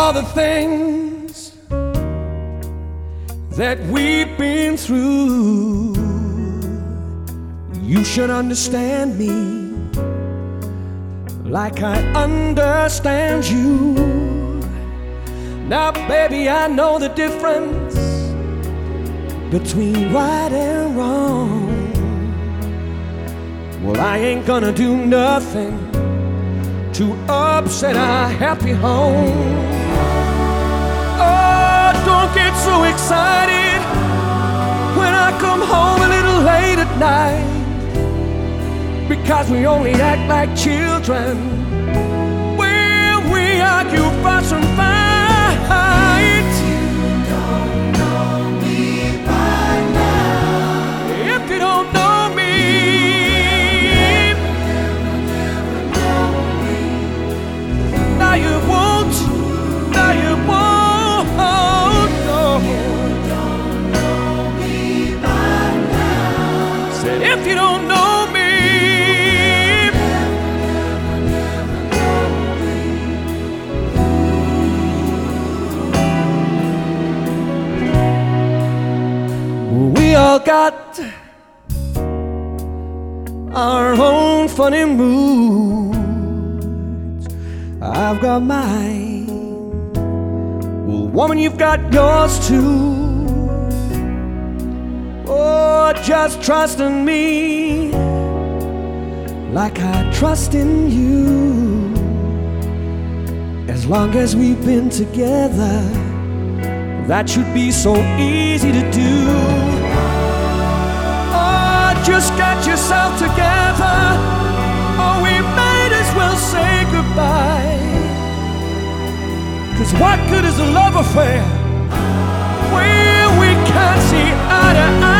all the things that we've been through, you should understand me like I understand you. Now, baby, I know the difference between right and wrong. Well, I ain't gonna do nothing to upset our happy home. Oh, don't get so excited when I come home a little late at night, because we only act like children when we argue, fuss and fight. You don't know me by now. If you don't know me, now you won't, now you won't, no. You don't know me by now. Said if you don't know me, we all got our own funny moods. I've got mine. Well, woman, you've got yours too. Oh, just trust in me like I trust in you. As long as we've been together, that should be so easy to do. Oh, just get yourself together, or we might as well say goodbye. 'Cause what good is a love affair when we can't see eye to eye?